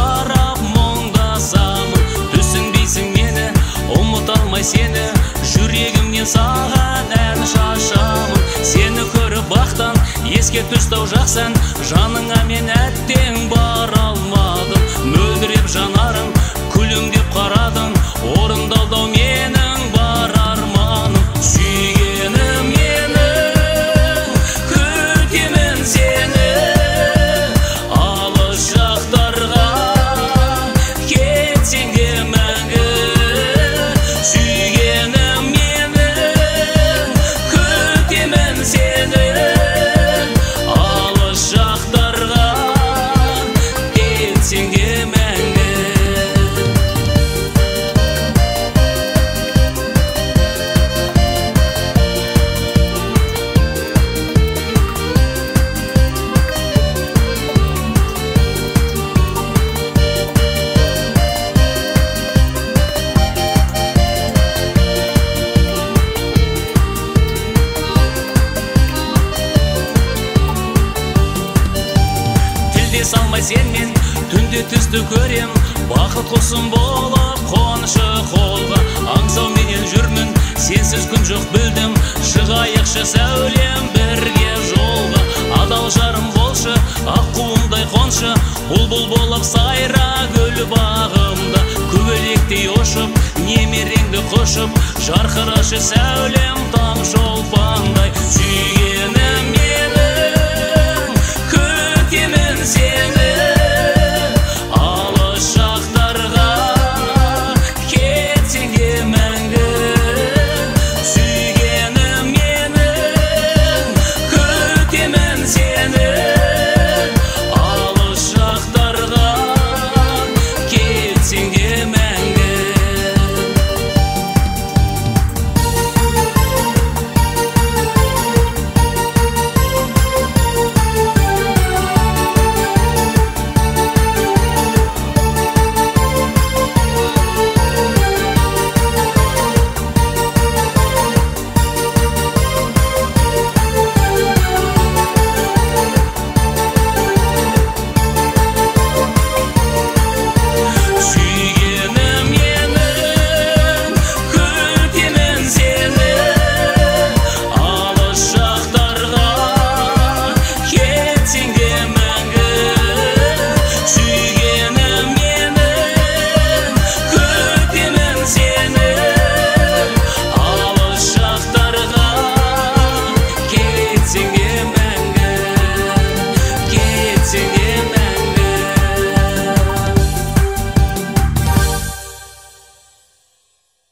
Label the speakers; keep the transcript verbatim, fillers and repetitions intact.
Speaker 1: қарап мұңдасамын. Түсінбейсің мені, ұмыта алмай сені, жүрегімнен саған ән шашамын. Сені көріп бақтан еске түстау жақсан, жаныңа мен әттең бара алмадым. Мөлдіреп жанарың, күлімдеп қарадың, орындалдау менің бар арманым. Сүйгенім менің, күтемін сені, алыс жақтарға кетсең де мәңгі. Сүйгенім менің, күтемін сені, алыс жақтарға кетсең де мәңгі. Салмай сенмен түнде түсті көрем, бақыт құсым болып қонышы қолға. Аңсау менен жүрмін, сенсіз күн жоқ білдім, шығайықшы сәулем бірге жолға. Адал жарым болшы, аққуымдай қоншы, бұлбұл болып сайра гүл бағымда. Көбелектей ұшып, немереңді құшып, жарқырашы сәулем там шолпандай. Сүйгенім